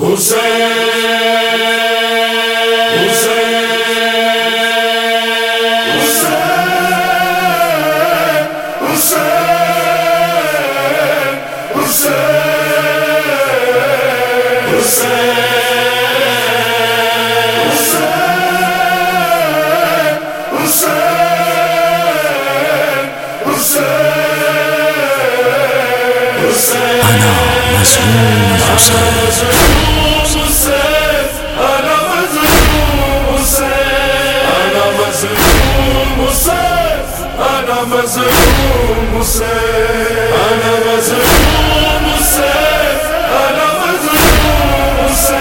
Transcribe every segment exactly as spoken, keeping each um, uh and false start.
أنا مظلوم حسين، أنا مظلوم حسين، أنا مظلوم حسين، أنا مظلوم حسين، أنا مظلوم حسين، أنا مظلوم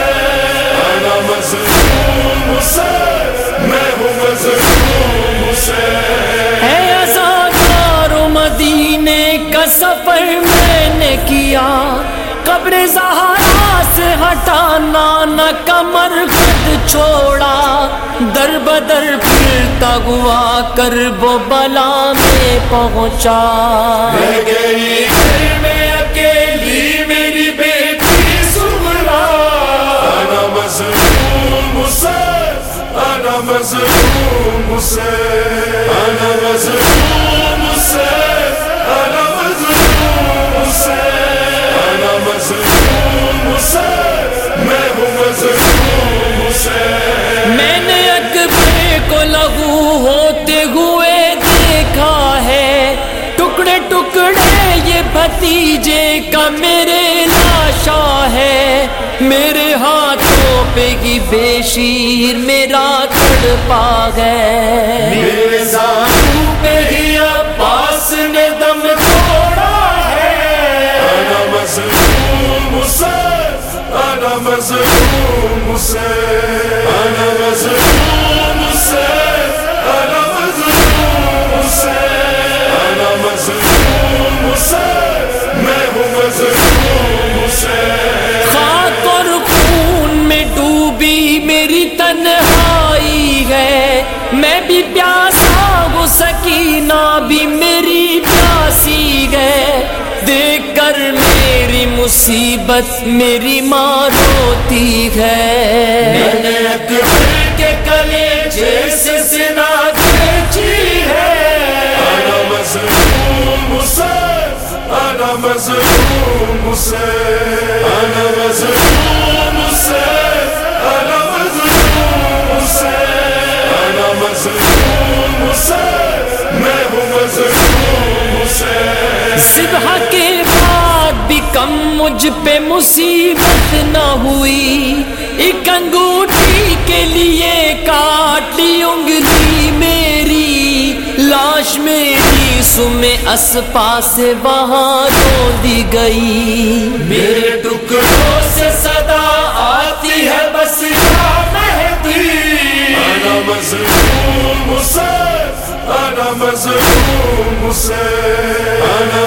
حسين، أنا مظلوم حسين، میں ہوں مظلوم حسین۔ ہے عزادار مدینے کا سفر میں نے کیا، قبر زہرا سے ہٹانا نہ کمر قد چھوڑا، در بدر پھرتا ہوا کرب و بلا میں پہنچا۔ رہ گئی گھر میں اکیلی میری بیٹی سغرا، انا مظلوم حسین، انا مظلوم حسین، انا مظلوم حسین، انا مظلوم حسین، انا مظلوم حسین، میں ہوں مظلوم حسین۔ میں نے اکبر کو لہو ہوتے ہوئے دیکھا ہے، ٹکڑے ٹکڑے یہ بھتیجے کا میرے لاشا ہے، میرے ہاتھوں پہ ہی بے شیر میرا تڑپا ہے، میرے زانو پہ ہی عباس نے دم توڑا ہے، انا مظلوم حسین، انا مظلوم حسین، انا مظلوم حسین، انا مظلوم حسین، انا مظلوم حسین، میں ہوں مظلوم حسین۔ خاک اور خون میں ڈوبی میری تنہائی ہے، میں بھی پیاسا ہوں سکینہ بھی میری پیاسی ہے، دیکھ کر میری مصیبت میری ماں روتی ہے، میں نے اکبر کے کلیجے سے زنا کھینچی ہے، انا مظلوم حسین، انا مظلوم حسین، انا مظلوم حسین، انا مظلوم حسین، انا مظلوم حسین، میں ہوں مظلوم حسین۔ ذبح کے بعد بھی کم مجھ پہ مصیبت نہ ہوئی، ایک انگوٹھی کے لیے کاٹ لی انگلی میری، لاش میری سم اسپا سے وہاں رو دی گئی، میرے ٹکڑوں سے صدا آتی ہے بس یا مہدی، انا مظلوم حسین، انا مظلوم حسین، انا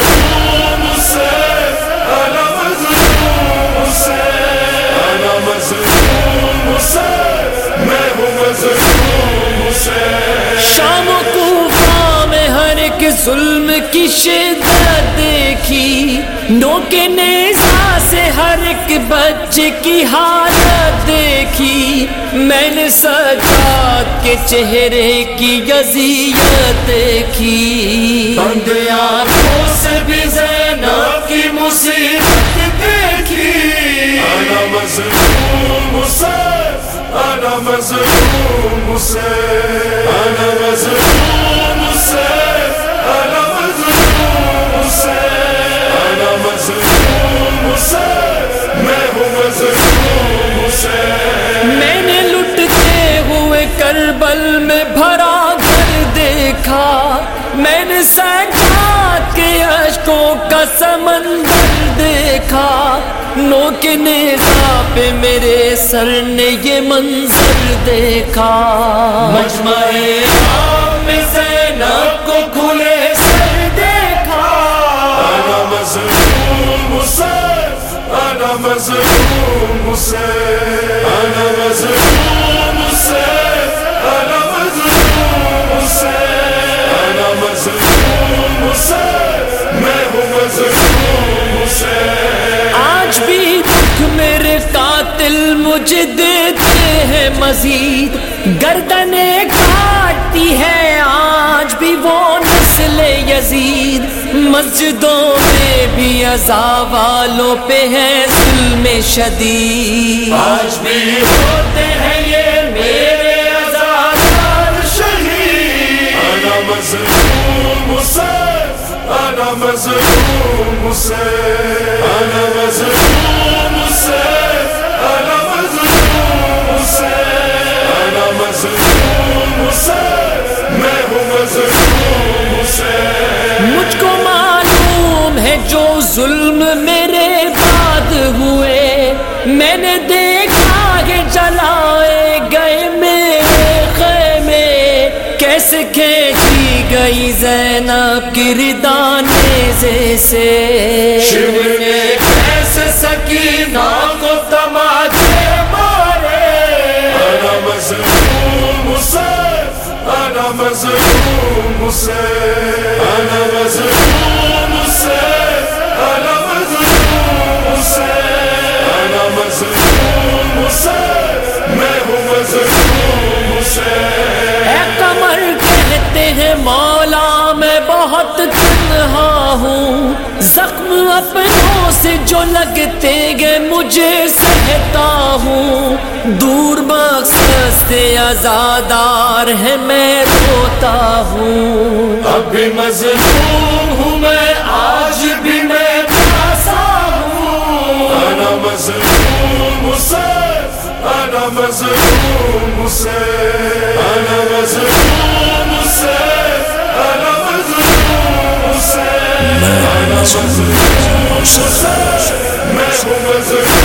مظلوم حسین، انا مظلوم حسین، انا مظلوم حسین، میں ہوں مظلوم حسین۔ شام و کوفہ میں ہر ایک ظلم کی شدت دیکھی، نوکے نیزہ سے ہر ایک بچے کی حالت دیکھی، میں نے سجاد کے چہرے کی اذیت دیکھی، بند آنکھوں سے بھی زینب کی مصیبت دیکھی، انا مظلوم حسین، انا مظلوم حسین، انا مظلوم حسین، انا مظلوم حسین، انا مظلوم حسین، میں ہوں مظلوم حسین۔ میں نے لٹتے ہوئے کربل میں بھرا گھر دیکھا، میں نے سجاد کے اشکوں کا سمندر دیکھا، نوک نیزہ پہ میرے سر نے یہ منظر دیکھا، مجمع عام میں زینب کو کھلے سر دیکھا، انا مظلوم حسین، انا مظلوم حسین، انا مظلوم حسین، انا مظلوم حسین، انا مظلوم حسین، میں ہوں مظلوم حسین۔ آج بھی دکھ میرے کا مجھے دیتے ہیں مزید، گردنیں کاٹتی ہے آج بھی وہ نسل یزید، مسجدوں میں بھی عزا والوں پہ ہے ظلم شدید، آج بھی ہوتے ہیں یہ میرے عزادار شہید، انا مظلوم حسین، انا مظلوم حسین، انا مظلوم حسین، انا مظلوم حسین، انا مظلوم حسین، میں ہوں مظلوم حسین۔ مجھ کو معلوم ہے جو ظلم میرے بعد ہوئے، میں نے دیکھا کہ جلائے گئے میرے خیمے، کیسے کھینچی گئی زینب کی ردا نیزے سے، شیو نے کیسے سکینہ کو تماچے مارے، انا مظلوم حسین، انا مظلوم حسین، انا مظلوم حسین، انا مظلوم حسین، انا مظلوم حسین، میں ہوں مظلوم حسین۔ اے قمر کہتے ہیں مولا میں بہت تنہا ہوں، زخم اپنوں سے جو لگتے گئے مجھے سہتا ہوں، دور مقصد سے عزادار ہے میں روتا ہوں، اب بھی مظلوم ہوں میں، آج بھی میں پیاسا ہوں، انا مظلوم حسین، انا مظلوم حسین، انا مظلوم حسین، انا مظلوم حسین، میں انا مظلوم حسین، میں ہوں مظلوم